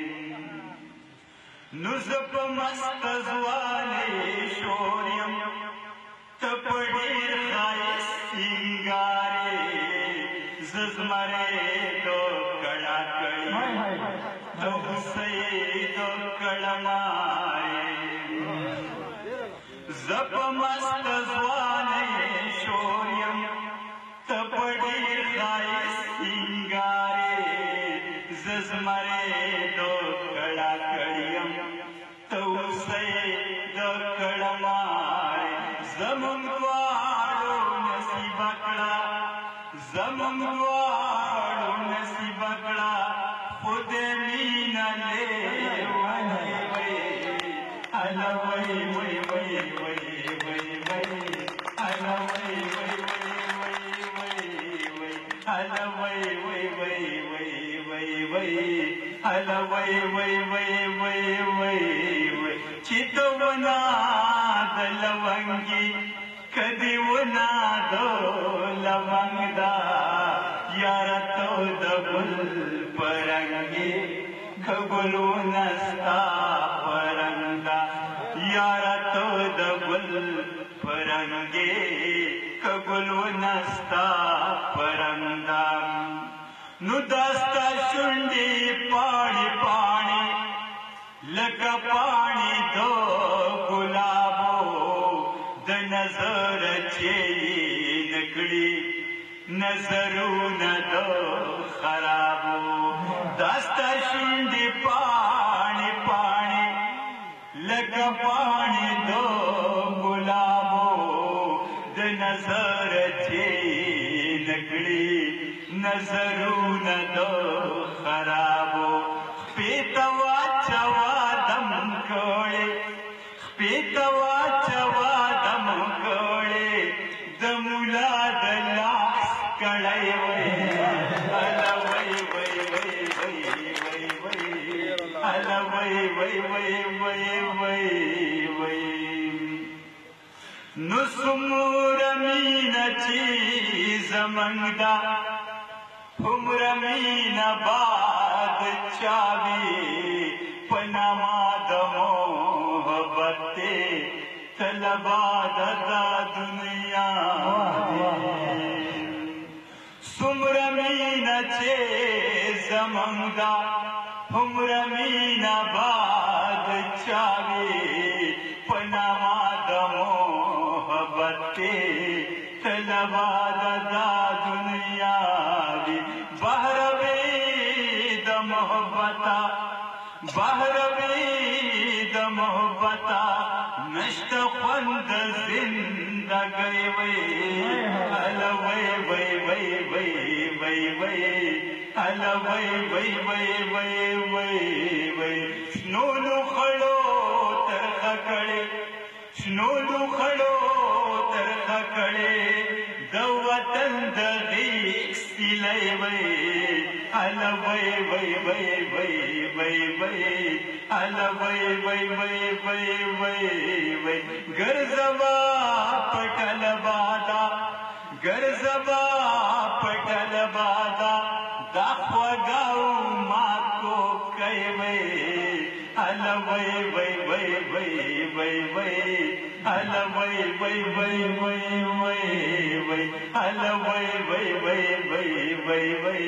نو زپ مست زواله شوریم تپډیر خایس سنگاره ززمره دو کړه کړي دو سید کړمای زپ مست زواله شوریم تپډیر خایس سنگاره ززمره دو کړه کړیم تو سید کړمای زمون دواړو نصیب کړه زمون دواړو نصیب کړه خود مینا له وای وای الا وای وای وای وای وای وای الا وای وای وای وای وای الا وای وای وای وای وای وای الا وای وای وای وای وای چې ونا دلونګي کدی ونا دو لونګ دا یار تو د بل پرنګي کګلو نستا پرنګا یار تو د بل پرنګي کګلو نستا پرنګا نو داستا شونډي پاړي پاړي لکه پاڼې دو ګلابو د نظر چې نکړي نظرونه دو خرابو داستا شونډې پاڼې پاڼې لکه پاڼې دو ګلابو د نظر چې نکړي نظرونه دو خرابو پیتوا چوا دم کوړې پیتوا چوا دم کوړې د مولا د لاس کړای وای الا وای وای وای وای وای وای الا وای وای وای وای وای وای نو سمور مینا چی زمنګدا عمر مینا باد چاوی پناما د محبت طلبا د دنیا سمر مینا چه زمنګا عمر مینا باد چاوی پناما د محبت طلبا د دنیا بهر بهروی د محبتا نشت خوند زندگی وی الا وی وی وی وی وی وی الا وی وی وی وی وی وی شنو لخړو ترخه کړي شنو لخړو ترخه کړي د وطن د غیږ سیلی وی الا وی وی وی وی وی وی الا وی وی وی وی وی وی ګرځوا پټل بادا ګرځوا پټل بادا دا خوګاو ما کو کوي وی الا وی وی وی وی وی وی الا وی وی وی وی وی وی الا وی وی وی وی وی وی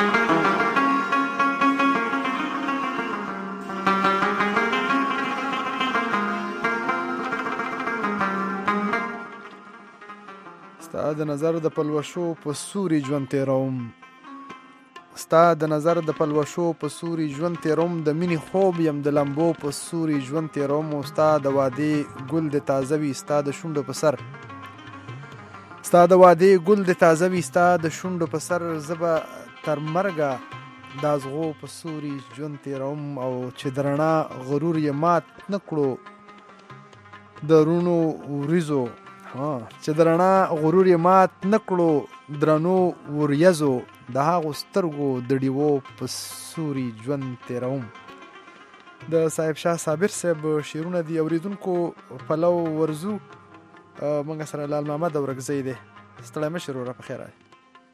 ستا د نظر د پلوشو په سوري ژوند تیروم ستا د نظر د پلوشو په سوري ژوند تیروم د مینې خوب یم د لمبو په سوري ژوند تیروم او ستا د وادي ګل د تازه وي ستا د شونډو په سر ستا د وادي ګل د تازه وي ستا د شونډو په سر زه به تر مرګه د ازغو په سوري ژوند تیروم او چې د رڼا غرور یې مات نه کړو د رونو وریځو چې د رڼا غرور یې مات نه کړو درنو وریځو د هغو سترګو د ډیوو په سوري ژوند تیروم. د صاحب شاه صابر صاحب شعرونه دي اوریدونکو پلو ورزو موږ سره لال محمد اورګزی دی ستړی مه شروع را په خیر راغلی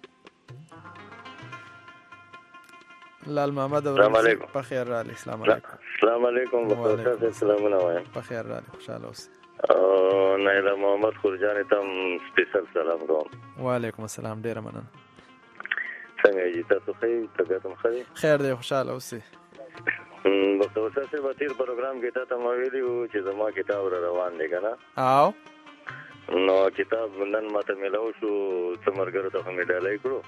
لال محمد اورګزی په خیر راغلی السلام علیکم السلام علیکم بخیر سلامونه وایم په خیر راغلی خوشاله اوسئ نایله محمد خورجان ته سپیشل سلام کوم وعلیکم السلام ډیره مننه څنګه یې تاسو ښه طبیعت هم ښه دی خیر دی خوشاله اوسئ ډاکټر استاد صاحب تیر پروګرام کې تا ته ما ویلي وو چې زما کتاب را روان دی که نه او نو کتاب نن ماته میلاو شو څه ملګرو ته خو مې ډالۍ کړو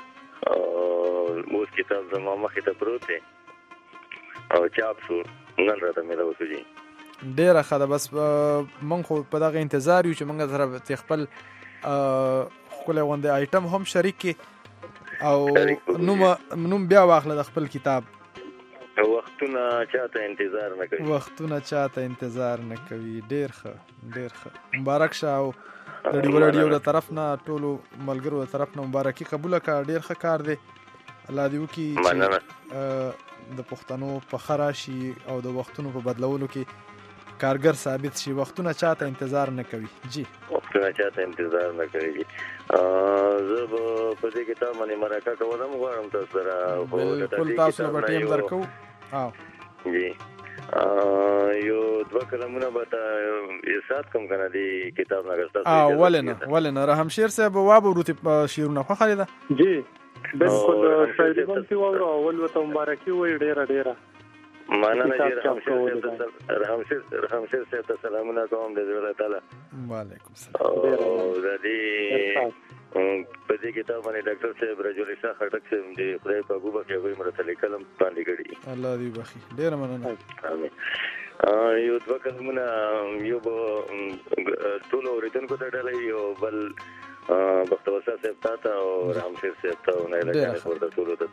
اوس کتاب زما مخې ته پروت دی او چاپ شو نن راته میلاو شو جي ډیره ښه ده بس موږ خو په دغه انتظار یو چې موږ سره خپل ښکلی غوندې آیټم هم شریک کړي او نوم بیا واخله د خپل کتاب وختونه چاته انتظار نه کوي وختونه چاته انتظار نه کوي ډیر ښه ډیر ښه مبارک شه او د ډیو راډیو له طرف نه ټولو ملګرو له طرف نه مبارکي قبوله کړه ډیر ښه کار دی الله دې وکړي چې د پښتنو په ښه راشي او د وختونو په بدلولو کې کارګر ثابت شي وختونه چاته انتظار نه کوي جی وختونه چاته انتظار نه کوي جی زه به په دې کتاب باندې مرکه کول هم غواړم تاسو سره بالکل تاسو به ټیم درکو او جی یو دوه کلمونه به ارشاد کوم که نه دې کتاب نه اګر تاسو ولې نه ولې نه رحم شیر صاحب واورو شعرونه خوښه ده جی بالکل شاعري هم چې واورو اول ورته مبارکي وایي ډېره ډېره مننه چې رحم شیر صاحب ته سلامونه کوم د زړه تعالی وعلیکم السلام او د دې په دې کتاب باندې ډاکټر صاحب رجل شاه خټک صاحب د خدای په ګوبه کې هغوی مرته لیکلم باندې کړي الله دې بخي ډېره مننه امين یو دوه کلمونه یو به ټولو اورېدونکو ته ډالۍ یو بل بختور صاحب ته او رحم شیر صاحب ته نه لګي ورته ټولو ته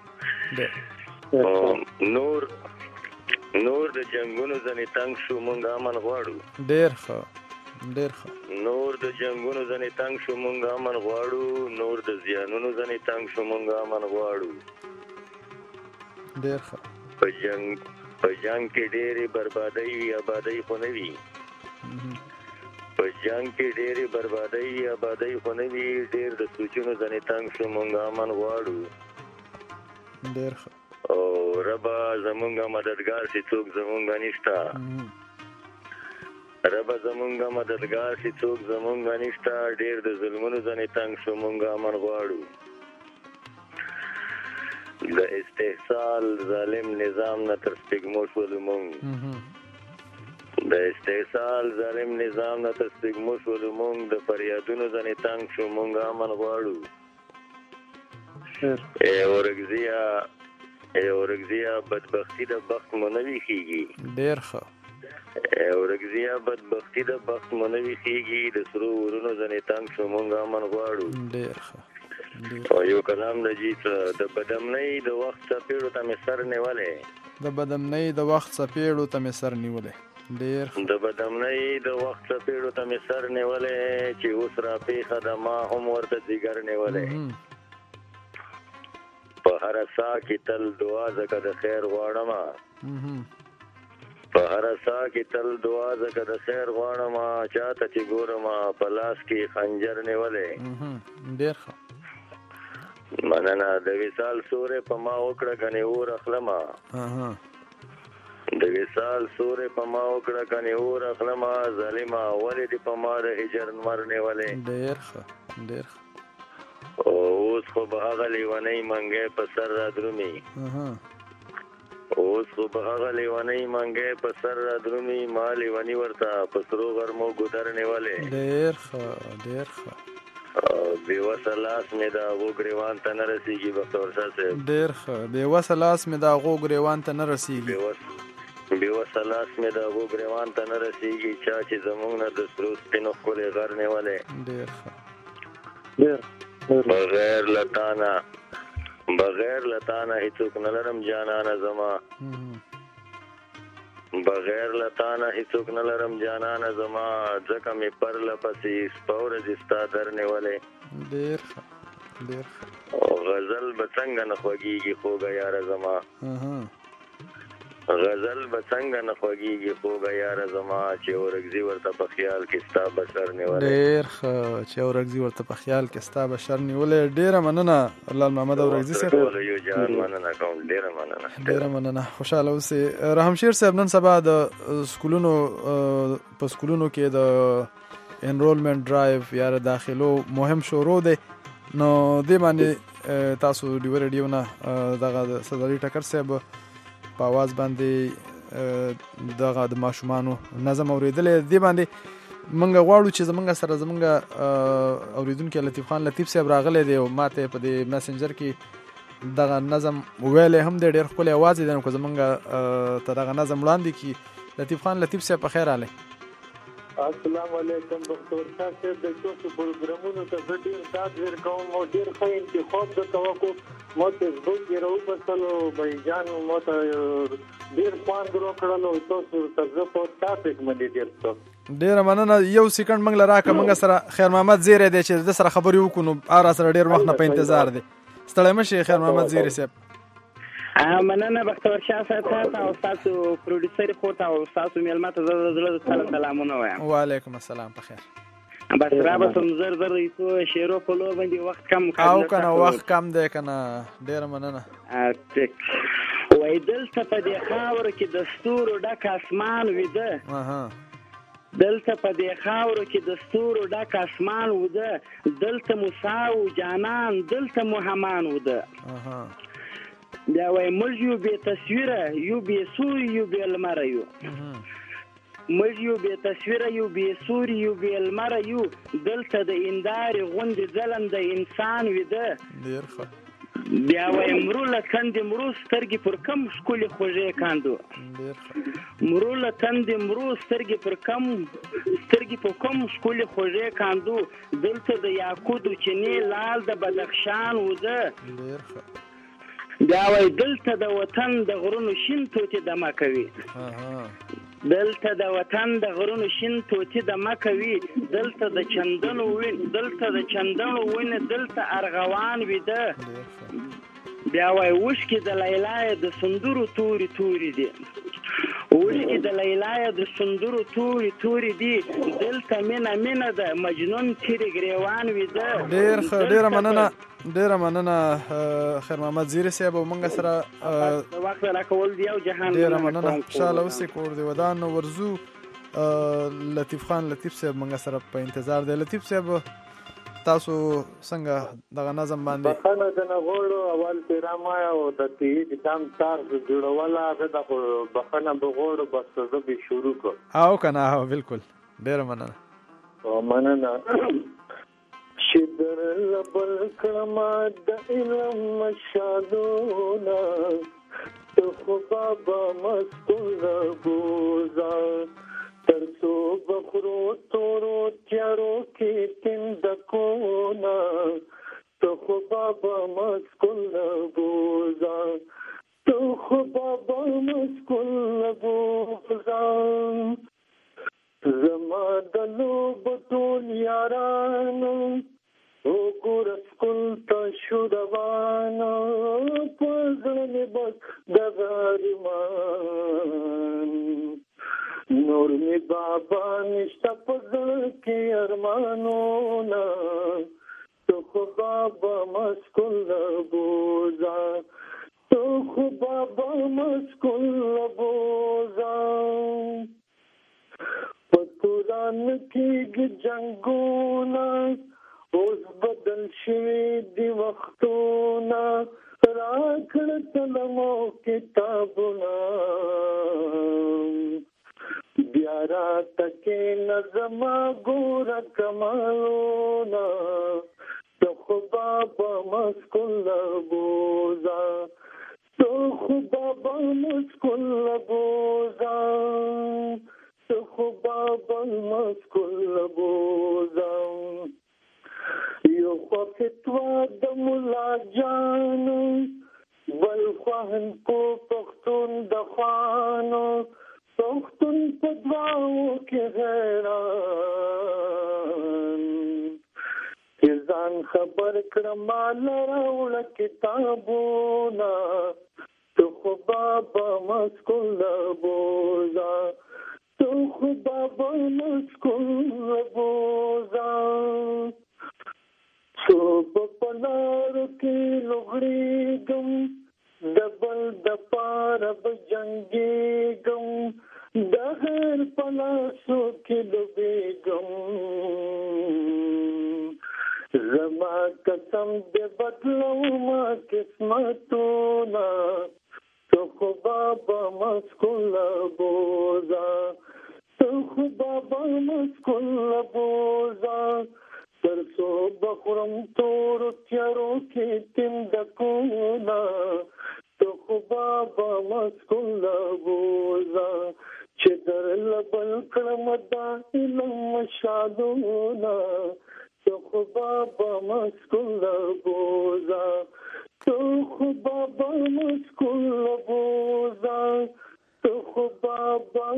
نور نور د جنگونو ځنې تنگ شو مونږ امن غواړو ډېر ښه ډېر ښه نور د جنگونو ځنې تنگ شو مونږ امن غواړو نور د زیانونو ځنې تنگ شو مونږ امن غواړو ډېر ښه په جنگ په جنگ کې ډېرې بربادۍ وي آبادۍ خو نه وي په جنگ کې ډېرې بربادۍ وي آبادۍ خو نه وي ډېر د سوچونو ځنې تنگ شو مونږ امن غواړو ډېر ښه او ربا زمونږه مددگار شي څوک زمونږه نشته ربا زمونږه مددگار شي څوک زمونږه نشته ډېر د ظلمونو ځنې تنگ شو مونږه امن غواړو د استحصال ظالم نظام نه تر سپږمو شولو مونږ د استحصال ظالم نظام نه تر سپږمو شولو مونږ د فریادونو ځنې تنگ شو مونږه امن غواړو ای اورګزیه ورګزیا بدبختی د بخت منوي کیږي. ډیر ښه. ورګزیا بدبختی د بخت منوي کیږي. د سرو ورونو ځنې تنګ شو مونږ امن غواړو. ډیر ښه. او یو کلام د جیت د بدمنۍ د وخت څپېړو ته مې سر نیولې. د بدمنۍ د وخت څپېړو ته مې سر نیولې. ډیر ښه. د بدمنۍ د وخت څپېړو ته مې سر نیولې چې اوس را پیښه ده ما هم ورته ځیګر نیولې. په هر سا کې تل دعا زکه د خیر غواړم. په هر سا کې تل دعا زکه د خیر غواړم. چاته چې ګورم په لاس کې خنجر نیولې. ډیر ښه. مننه. د وصال سورې په ما وکړه کنې اور اخلمه. د وصال سورې په ما وکړه کنې اور اخلمه. ظالمه ولې دې په ما د هجر نمر نیولې. ډیر ښه. ډیر ښه. اوس خو به هغه لیونۍ منګی په سر را درومي. اوس خو به هغه لیونۍ منګی په سر را درومي. ما لیوني ورته په سرو غرمو ګودر نیولې. ډیر ښه. ډیر ښه. بیوسه لاس مې د هغو ګریوان ته نه رسېږي. بختور شاه صاحب ډېر ښه. بیوسه لاس مې د هغو ګریوان ته نه رسېږي. بیوسه لاس مې د هغو ګریوان ته نه رسېږي. چا چې زموږ نه د سرو سپینو ښکلې غر نیولی. ډېر ښه. ډېر بغیر له تا نه بغیر له تا نه هېڅوک نه لرم جانانه زما. بغیر له تا نه هېڅوک نه لرم جانانه زما. ځکه مې پرله پسې سپه ورځې ستا در نیولی. ډېر ښه. ډېر ښه. او غزل به څنګه نه خوږېږي خوږه یاره زما. غزل به څنګه نه خوږېږي خوږه یاره زما. چې ورګزي ورته په خیال کې ستا بشر نیولی. ډېر ښه. چې ورګزي ورته په خیال کې ستا بشر نیولی. ډېره مننه لال محمد اورګزي صاحب. یو جان مننه کوم. ډېره مننه. ډېره مننه. خوشحاله اوسئ. رحمشیر صاحب نن سبا د سکولونو په سکولونو کې د انرولمنت ډرایو یا د داخلو مهم شروع دی. نو دې باندې تاسو ډیو ریډیو نه دغه صدري ټکر صاحب په आवाज باندې دغه د ماشومانو نظم اوریدلې. دې باندې منګه غواړو چې زمونږ سره زمونږ اوریدونکو لطیف خان لطیف صاحب راغلی دی او ماته په دې میسنجر کې دغه نظم ویلې هم د ډېر ښکلی आवाज دی. نو که زمونږ ته دغه نظم وړاندې کړي لطیف خان لطیف صاحب په خیر راغلی. السلام علیکم ډاکټر صاحب. د څو پروګرامونو ته زه ډېر داد ورکوم او ډېر ښه انتخاب درته وکړو. ما فیسبوک کې راوبسلو بهي جان ما ته ډېر خوند راکړل او تاسو ته زه په ټاپک باندې ډېر څه. ډېره مننه. یو سیکنډ موږ له راکړه. موږ سره خیر محمد زیری دی چې د سره خبرې وکړو. نو اره سره ډېر وخت نه په انتظار دی. ستړی مه شئ خیر محمد زیری صاحب. مننه بختور شاه صاحب او تاسو پروډوسر خو ته او تاسو میلمه ته زړه زړه سلامونه وایم. وعلیکم السلام. په خیر. بس را به سم زر زر ایتو شیرو په لور باندې وخت کم او کنه وخت کم دی کنه. ډېره مننه. وای دلته په دې خاور کې د ستورو ډک اسمان ویده. دلته په دې خاور کې د ستورو ډک اسمان وده. دلته موسی او جانان دلته محمان وده. بیا وای موږ یو بې تصویره یو بې سوري یو بې لمره یو. موږ یو بې تصویره یو بې سوري یو بې لمره یو. دلته د هندارې غوندې ځلنده انسان ویده. ډېر ښه. بیا وای مرو له تندې مرو سترګې پر کم ښکلې خوږې کاندو. مرو له تندې مرو سترګې پر کم سترګې په کم ښکلې خوږې کاندو. دلته د یاقوتو چینې لال د بدخشان وده. ډېر ښه. بیا وای دلته د وطن د غرونو شین توتې دمه کوي. دلته د وطن د غرونو شین توتې دمه کوي. دلته د چندنو وین دلته د چندنو وین دلته ارغوان ویده. بیا وای اوښکې د لیلا د سندرو توري توري دي. اوښکې د لیلا د سندرو توري توري دي. دلته مینه مینه ده مجنون تیرې ګریوان ویده. ډېر ښه. ډېره مننه. ډېره مننه خیر محمد زیری صاحب او موږ سره وخت راکول دی او جهان. ډېره مننه. خوشحاله اوسئ. کور دې ودان ورزو. لطیف خان لطیف صاحب موږ سره په انتظار دی. لطیف صاحب تاسو څنګه دغه نظم باندې بخنه د نغوړو اول پیرامه او د تیج کام تار جوړوله هغه د بخنه بغوړو بس زه به شروع کوم. او کنه او بالکل. ډېره مننه. او مننه. شدر لبل کما د علم شادونا تو خو بابا مسکول بوزا ترڅو بخرو تورو تیارو کې تندکونا تو خو بابا مسکول بوزا تو خو بابا مسکول بوزا زما دلو بطول یارانو او ګور سکول ته شو روانه پزړه بس دغارمان نور می بابا نشته پزړه کې ارمانونه تو خو بابا مسکول بوزا تو خو بابا مسکول بوزا پتوران کې جنگونه اوس بدل شوی دی وختونه راکړ تلمو کتابونه بیا را تکې نظم ګور کمالونه تو خو بابا مسکول بوزا تو خو بابا مسکول بوزا تو خو بابا مسکول بوزا یو خو فتوا د مولا جانو بل خواهن کو پختون د خوانو پختون په دواو کې حیران ځان خبر کړم مال راوړه کتابونه تو خو بابا مسکول بوزا تو خو بابا مسکول بوزا سو په لارو کې لوګړېږم دبل د پاره به جنګېږم د هر په لاسو کې لوبېږم زما قسم دې بدلومه قسمتونه تو خو بابا مسکول بوزا تو خو بابا مسکول بوزا ترڅو بخورم تور تیارو کې تندکونا تو خو بابا مسکول بوزا چې در لبل کړم دا علم شادونا تو خو بابا مسکول بوزا تو خو بابا مسکول بوزا تو خو بابا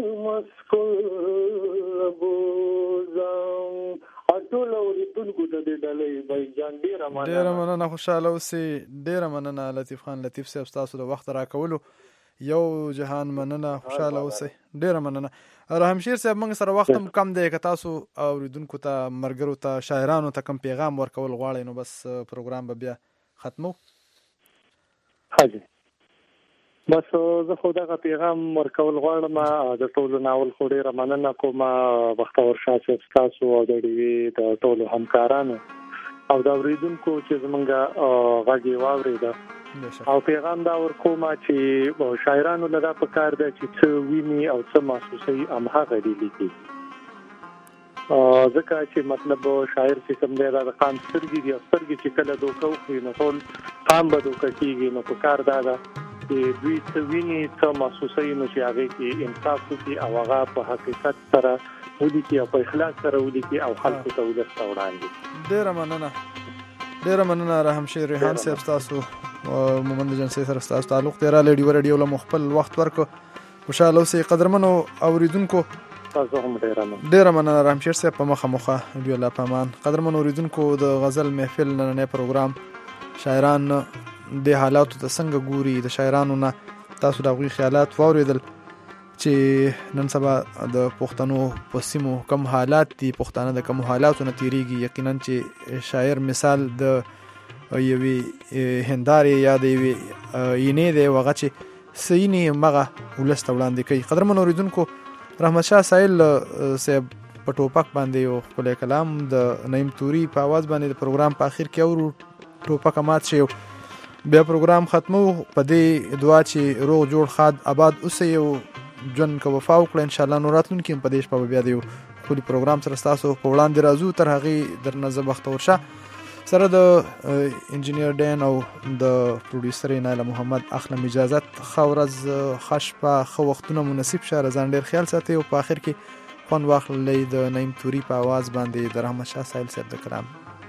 مسکول بوزا ټول اوریدونکو ته د ډلې بای جان ډیره مننه ډیره مننه خوشاله اوسئ ډیره مننه لطیف خان لطیف صاحب تاسو د وخت راکولو یو جهان مننه خوشاله اوسئ ډیره مننه رحم شیر صاحب موږ سره وخت هم کم دی که تاسو اوریدونکو ته مرګرو ته شاعرانو ته کم پیغام ورکول غواړئ نو بس پروګرام به بیا ختمو حاجی بس زه خو دغه پیغام ورکول غواړم د ټولو ناول خو ډیره مننه کوم بختور شاه صاحب تاسو او د ډیوي د ټولو همکارانو او د اوریدونکو چې زمونږ غږ واورېده او پیغام دا ورکوم چې شاعرانو لدا په کار ده چې څه ویني او څه محسوسوي هماغه دي لیکي ځکه چې مطلب شاعر چې کوم دی دا د قام سترګې دي سترګې چې کله دوکه وخوري نو ټول قام به دوکه کېږي نو په کار دا ده دوی څه ویني څه محسوسوي نو چې هغې کې انصاف وکړي او هغه په حقیقت سره ولیکي او په اخلاص سره ولیکي او خلکو ته ولس ته وړاندې ډېره مننه ډېره مننه رحم شیر ریحان صاحب ستاسو مومند جنسي سره ستاسو تعلق دی رالی ډیوه راډیو له خپل وخت ورکړو خوشحاله اوسئ قدرمنو اوریدونکو تاسو هم ډېره مننه ډېره مننه رحم شیر صاحب په مخه مخه ډیو الله پامان قدرمنو اوریدونکو د غزل محفل نننی پروګرام شاعران د حالاتو ته څنګه ګوري د شاعرانو نه تاسو د هغوی خیالات واورېدل چې نن سبا د پښتنو په سیمو کم حالات دي پښتانه د کم حالاتو نه تیریږي یقینا چې شاعر مثال د یوې هندارې یا د یوې اینې دی هغه چې سینې مغه ولس ته وړاندې کوي قدرمنو اوریدونکو رحمت شاه سایل صاحب په ټوپک باندې یو ښکلی کلام د نعیم توري په آواز باندې د پروګرام په آخر کې اورو ټوپک مات شي بیا پروګرام ختمو په دې دعا چې روغ جوړ خاد آباد اوسئ او ژوند که وفا وکړه انشاءالله نو راتلونکي هم په دې شپه به بیا د یو ښکلي پروګرام سره ستاسو په وړاندې راځو تر هغې درنه زه بختور شه سره د انجینیر ډین او د پروډوسر نایله محمد اخلم اجازت خورز خشپه خو وختونه مناسب شه رضان ډیر خیال ساتي او په اخر کې فن واخلې د نعیم توري په आवाज باندې د رحمت شاه سایل صاحب د کلام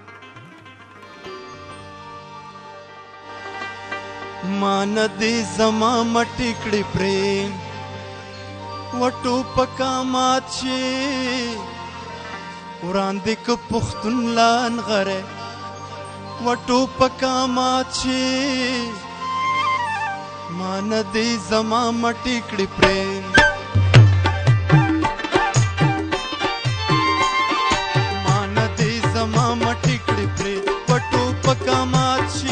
مان دې زما مټی کړي پریم وټو پکا مات شي وړاندې ک پختون لان غره وټو پکا مات شي مان دې زما مټی کړي پریم مان دې زما مټی کړي پریم وټو پکا مات شي